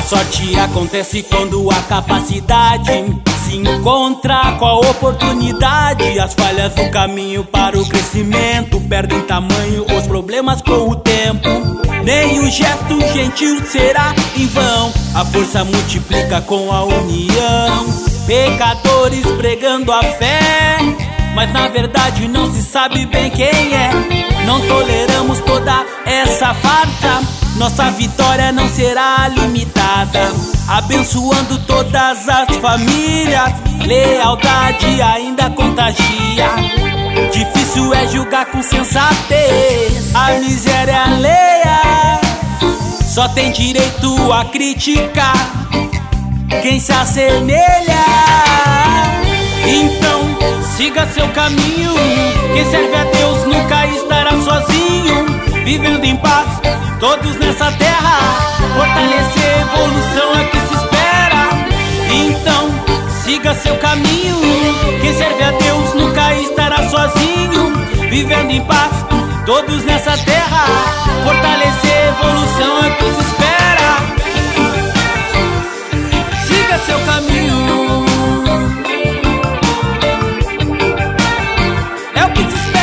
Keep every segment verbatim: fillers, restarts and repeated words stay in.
sorte acontece quando a capacidade se encontra com a oportunidade. As falhas do caminho para o crescimento perdem tamanho, os problemas com o tempo. Nem o gesto gentil será em vão, a força multiplica com a união. Pecadores pregando a fé, mas na verdade não se sabe bem quem é. Não toleramos toda essa farsa, nossa vitória não será limitada. Abençoando todas as famílias, lealdade ainda contagia. Difícil é julgar com sensatez a miséria alheia. Só tem direito a criticar quem se assemelha. Então siga seu caminho, quem serve a Deus nunca estará sozinho. Vivendo em paz, todos nessa terra, fortalecer evolução é que se espera. Então siga seu caminho, quem serve a Deus nunca estará sozinho. Vivendo em paz, todos nessa terra, fortalecer evolução é que se espera. Siga seu caminho, é o que se espera.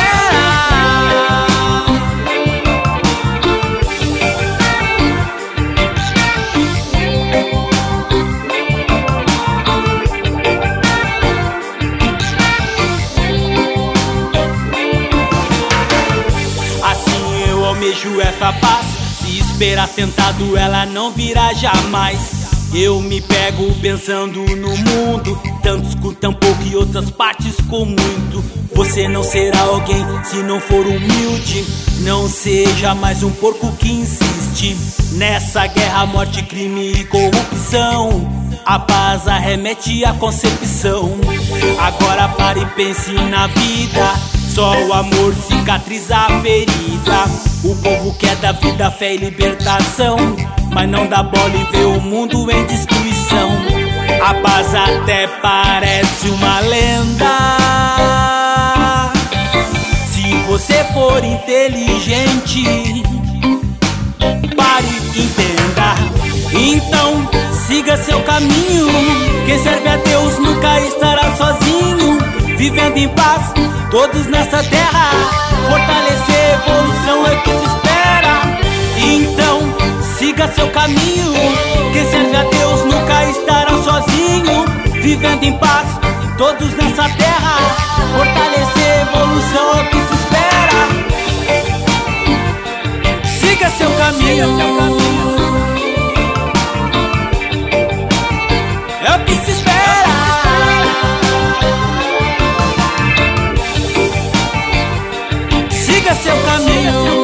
Assim eu almejo essa paz, se esperar sentado ela não virá jamais. Eu me pego pensando no mundo, tantos com tão pouco e outras partes com muito. Você não será alguém se não for humilde, não seja mais um porco que insiste nessa guerra, morte, crime e corrupção. A paz arremete à concepção. Agora pare e pense na vida, só o amor cicatriza a ferida. O povo quer da vida, fé e libertação, mas não dá bola e vê o mundo em destruição. A paz até parece uma lenda, se você for inteligente, pare e entenda. Então siga seu caminho, quem serve a Deus nunca estará sozinho. Vivendo em paz, todos nessa terra, fortalecer evolução é que se espera. Então siga seu caminho, quem serve a Deus nunca estará sozinho. Vivendo em paz, todos nessa terra, fortalecer evolução é que se espera. Siga seu caminho, é o que se espera. Siga seu caminho.